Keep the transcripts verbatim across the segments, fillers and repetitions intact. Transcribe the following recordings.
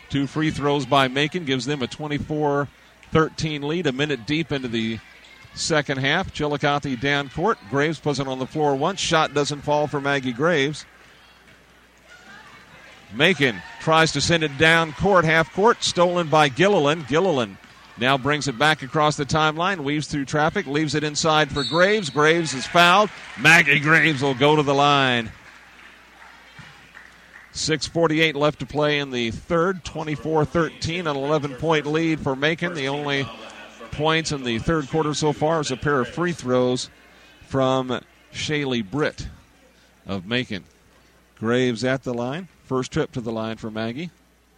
Two free throws by Macon gives them a twenty-four thirteen lead, a minute deep into the second half. Chillicothe down court. Graves puts it on the floor once. Shot doesn't fall for Maggie Graves. Macon tries to send it down court, half court, stolen by Gilliland. Gilliland now brings it back across the timeline, weaves through traffic, leaves it inside for Graves. Graves is fouled. Maggie Graves will go to the line. six forty-eight left to play in the third, twenty-four thirteen, an eleven-point lead for Macon. The only points in the third quarter so far is a pair of free throws from Shaylee Britt of Macon. Graves at the line. First trip to the line for Maggie.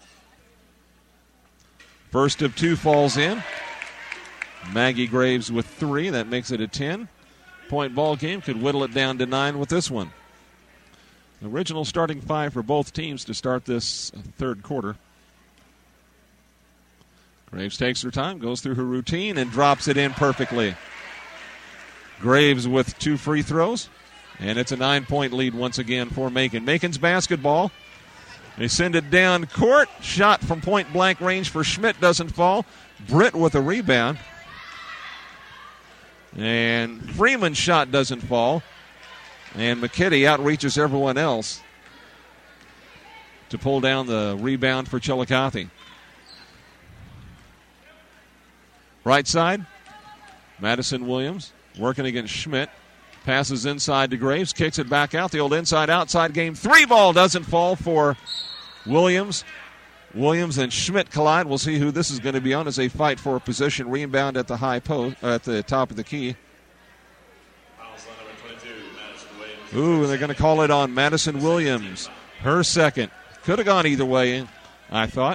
First of two falls in. Maggie Graves with three. That makes it a ten-point ball game. Could whittle it down to nine with this one. Original starting five for both teams to start this third quarter. Graves takes her time, goes through her routine, and drops it in perfectly. Graves with two free throws, and it's a nine-point lead once again for Macon. Macon's basketball. They send it down court. Shot from point-blank range for Schmidt doesn't fall. Britt with a rebound. And Freeman's shot doesn't fall. And McKitty outreaches everyone else to pull down the rebound for Chillicothe. Right side, Madison Williams working against Schmidt. Passes inside to Graves, kicks it back out. The old inside-outside game. Three ball doesn't fall for Williams. Williams and Schmidt collide. We'll see who this is going to be on as they fight for a position. Rebound at the high post, uh, at the top of the key. Ooh, they're going to call it on Madison Williams. Her second. Could have gone either way, I thought.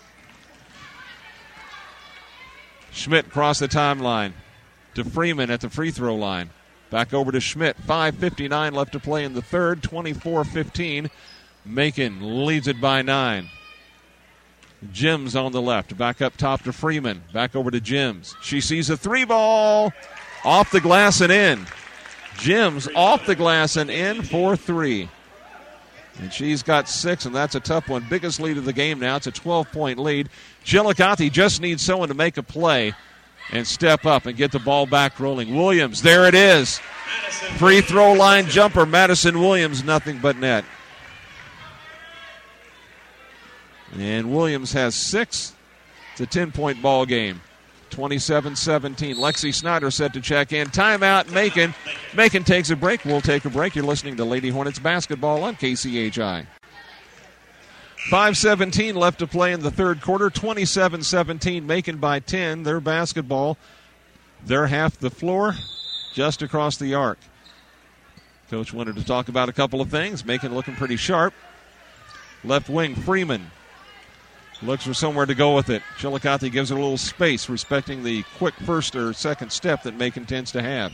Schmidt crossed the timeline to Freeman at the free throw line. Back over to Schmidt. five fifty-nine left to play in the third. twenty-four fifteen. Macon leads it by nine. Jims on the left. Back up top to Freeman. Back over to Jims. She sees a three ball off the glass and in. Jims off the glass and in for three. And she's got six, and that's a tough one. Biggest lead of the game now. It's a twelve-point lead. Chillicothe just needs someone to make a play and step up and get the ball back rolling. Williams, there it is. Free throw line jumper. Madison Williams, nothing but net. And Williams has six. It's a ten-point ball game. twenty-seven seventeen. Lexi Snyder set to check in. Timeout, Macon. Macon takes a break. We'll take a break. You're listening to Lady Hornets basketball on K C H I. five seventeen left to play in the third quarter. twenty-seven seventeen. Macon by ten. Their basketball, they're half the floor, just across the arc. Coach wanted to talk about a couple of things. Macon looking pretty sharp. Left wing, Freeman. Looks for somewhere to go with it. Chillicothe gives it a little space, respecting the quick first or second step that Macon tends to have.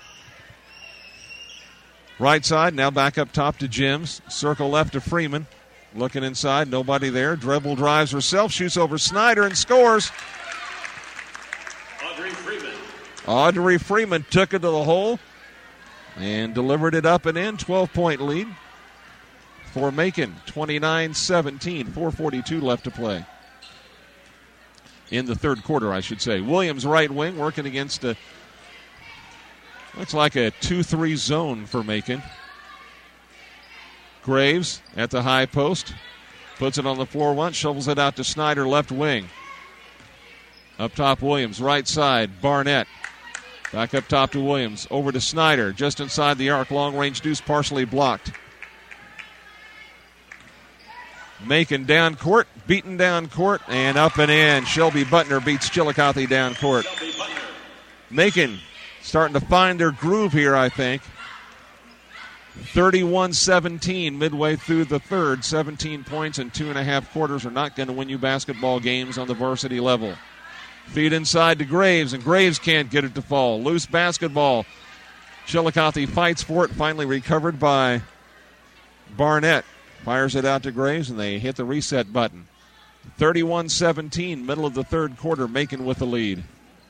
Right side, now back up top to Jims. Circle left to Freeman. Looking inside, nobody there. Dribble drives herself, shoots over Snyder and scores. Audrey Freeman. Audrey Freeman took it to the hole and delivered it up and in. twelve-point lead for Macon, twenty-nine seventeen, four forty-two left to play. In the third quarter, I should say. Williams right wing working against a, looks like a two three zone for Macon. Graves at the high post. Puts it on the floor once, shovels it out to Snyder, left wing. Up top, Williams, right side, Barnett. Back up top to Williams, over to Snyder, just inside the arc, long-range deuce partially blocked. Macon down court, beaten down court, and up and in. Shelby Butner beats Chillicothe down court. Macon starting to find their groove here, I think. thirty-one seventeen midway through the third. seventeen points in two and a half quarters are not going to win you basketball games on the varsity level. Feed inside to Graves, and Graves can't get it to fall. Loose basketball. Chillicothe fights for it, finally recovered by Barnett. Fires it out to Graves, and they hit the reset button. thirty-one seventeen, middle of the third quarter, Macon with the lead.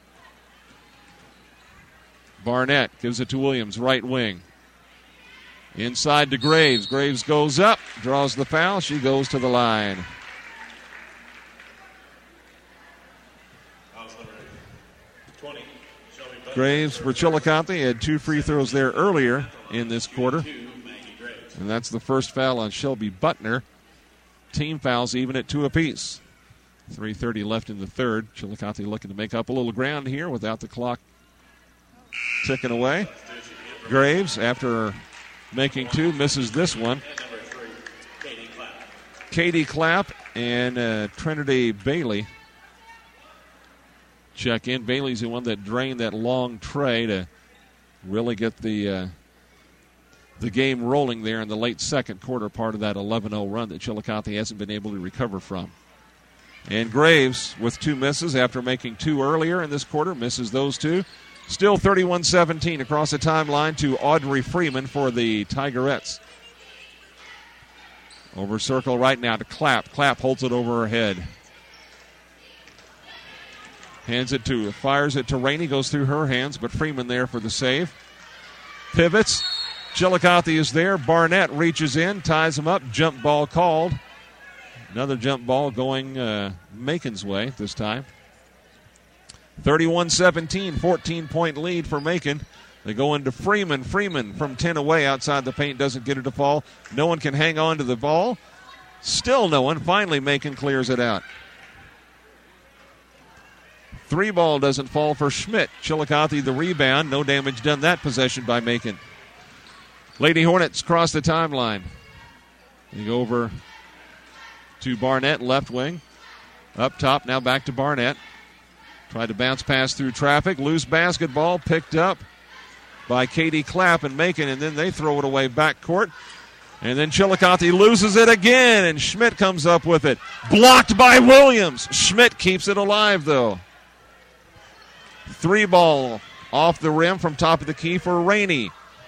Barnett gives it to Williams, right wing. Inside to Graves. Graves goes up, draws the foul. She goes to the line. Graves for Chillicothe had two free throws there earlier in this quarter. And that's the first foul on Shelby Butner. Team fouls even at two apiece. three thirty left in the third. Chillicothe looking to make up a little ground here without the clock ticking away. Graves, after making two, misses this one. Katie Clapp and uh, Trinity Bailey check in. Bailey's the one that drained that long tray to really get the uh, the game rolling there in the late second quarter, part of that eleven oh run that Chillicothe hasn't been able to recover from. And Graves with two misses after making two earlier in this quarter, misses those two. Still thirty-one seventeen across the timeline to Audrey Freeman for the Tigerettes. Over circle right now to Clapp. Clapp holds it over her head. Hands it to, fires it to Rainey, goes through her hands, but Freeman there for the save. Pivots. Chillicothe is there. Barnett reaches in, ties him up. Jump ball called. Another jump ball going uh, Macon's way this time. thirty-one seventeen, fourteen-point lead for Macon. They go into Freeman. Freeman from ten away outside the paint, doesn't get it to fall. No one can hang on to the ball. Still no one. Finally, Macon clears it out. Three ball doesn't fall for Schmidt. Chillicothe the rebound. No damage done that possession by Macon. Lady Hornets cross the timeline. They go over to Barnett, left wing. Up top, now back to Barnett. Tried to bounce pass through traffic. Loose basketball picked up by Katie Clapp and Macon, and then they throw it away backcourt. And then Chillicothe loses it again, and Schmidt comes up with it. Blocked by Williams. Schmidt keeps it alive, though. Three ball off the rim from top of the key for Rainey.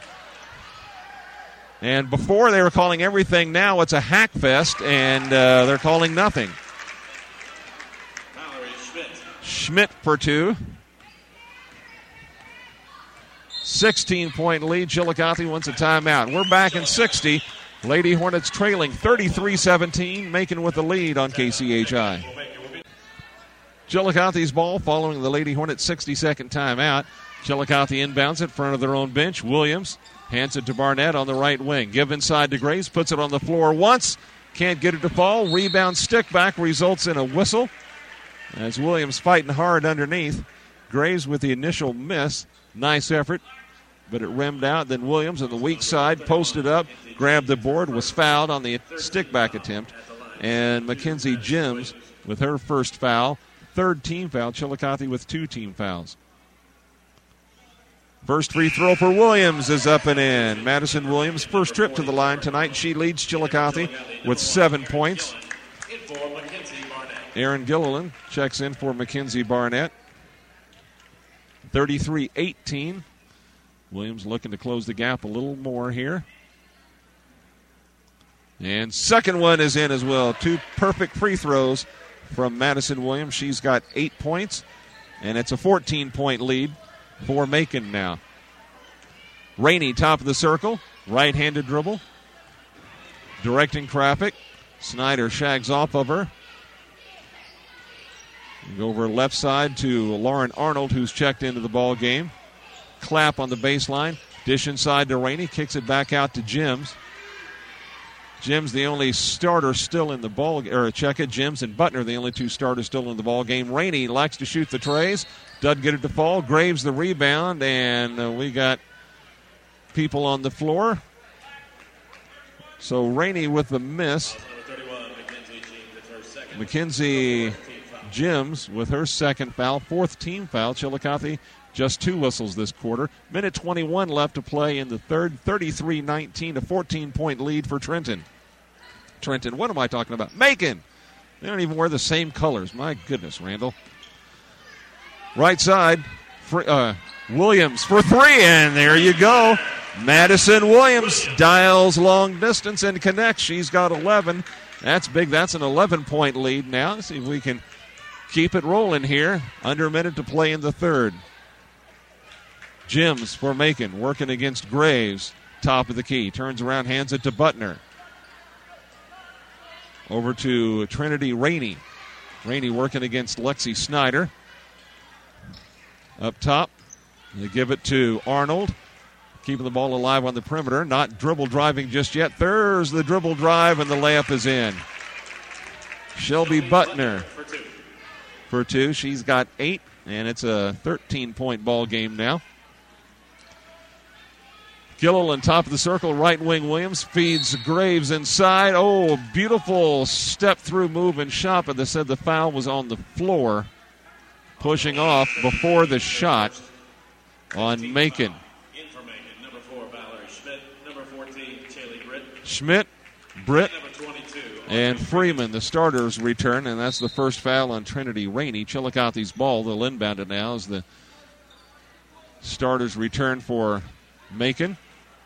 And before they were calling everything, now it's a hack fest, and uh, they're calling nothing. Schmidt. Schmidt for two. sixteen-point lead. Chillicothe wants a timeout. We're back in sixty. Lady Hornets trailing thirty-three seventeen, Macon with the lead on K C H I. Chillicothe's ball following the Lady Hornets' sixty-second timeout. Chillicothe inbounds it in front of their own bench. Williams hands it to Barnett on the right wing. Give inside to Graves, puts it on the floor once. Can't get it to fall. Rebound stick back results in a whistle. As Williams fighting hard underneath. Graves with the initial miss. Nice effort, but it rimmed out. Then Williams on the weak side posted up, grabbed the board, was fouled on the stick back attempt. And Mackenzie Jims with her first foul. Third team foul. Chillicothe with two team fouls. First free throw for Williams is up and in. Madison Williams' first trip to the line tonight. She leads Chillicothe with seven points. Aaron Gilliland checks in for Mackenzie Barnett. thirty-three eighteen. Williams looking to close the gap a little more here. And second one is in as well. Two perfect free throws from Madison Williams. She's got eight points, and it's a fourteen-point lead for Macon now. Rainey, top of the circle, right-handed dribble, directing traffic. Snyder shags off of her. We go over left side to Lauren Arnold, who's checked into the ball game. Clapp on the baseline, dish inside to Rainey, kicks it back out to Jims. Jims, the only starter still in the ball, or check it. Jims and Butner, the only two starters still in the ball game. Rainey likes to shoot the trays, doesn't get it to fall. Graves the rebound, and uh, we got people on the floor. So Rainey with the miss. Mackenzie Jims with her second foul, fourth team foul. Chillicothe just two whistles this quarter. Minute twenty-one left to play in the third. thirty-three nineteen, a fourteen-point lead for Trenton. Trenton, what am I talking about? Macon. They don't even wear the same colors. My goodness, Randall. Right side, for, uh, Williams for three, and there you go. Madison Williams dials long distance and connects. She's got eleven. That's big. That's an eleven-point lead now. Let's see if we can keep it rolling here. Under a minute to play in the third. Jims for Macon, working against Graves. Top of the key. Turns around, hands it to Butner. Over to Trinity Rainey. Rainey working against Lexi Snyder. Up top, They give it to Arnold, keeping the ball alive on the perimeter. Not dribble driving just yet. There's the dribble drive, and the layup is in. Shelby Butner for two. She's got eight, and it's a thirteen-point ball game now. Gilliland, top of the circle, right wing Williams, feeds Graves inside. Oh, beautiful step-through move and shot, but they said the foul was on the floor, pushing off before the shot on Macon. Number four, Valerie Schmidt. Number fourteen, Chaley Britt. Schmidt, Britt, Number twenty-two, and Freeman, the starters, return, and that's the first foul on Trinity Rainey. Chillicothe's ball. They'll inbound it now as the starters return for Macon.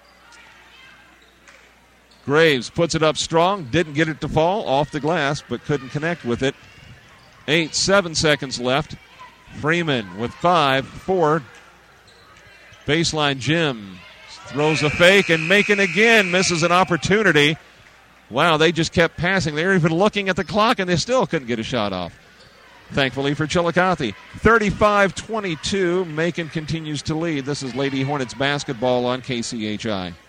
Graves puts it up strong, didn't get it to fall off the glass, but couldn't connect with it. Eight, seven seconds left. Freeman with five, four. Baseline Jim throws a fake, and Macon again misses an opportunity. Wow, they just kept passing. They were even looking at the clock, and they still couldn't get a shot off. Thankfully for Chillicothe. thirty-five twenty-two, Macon continues to lead. This is Lady Hornets basketball on K C H I.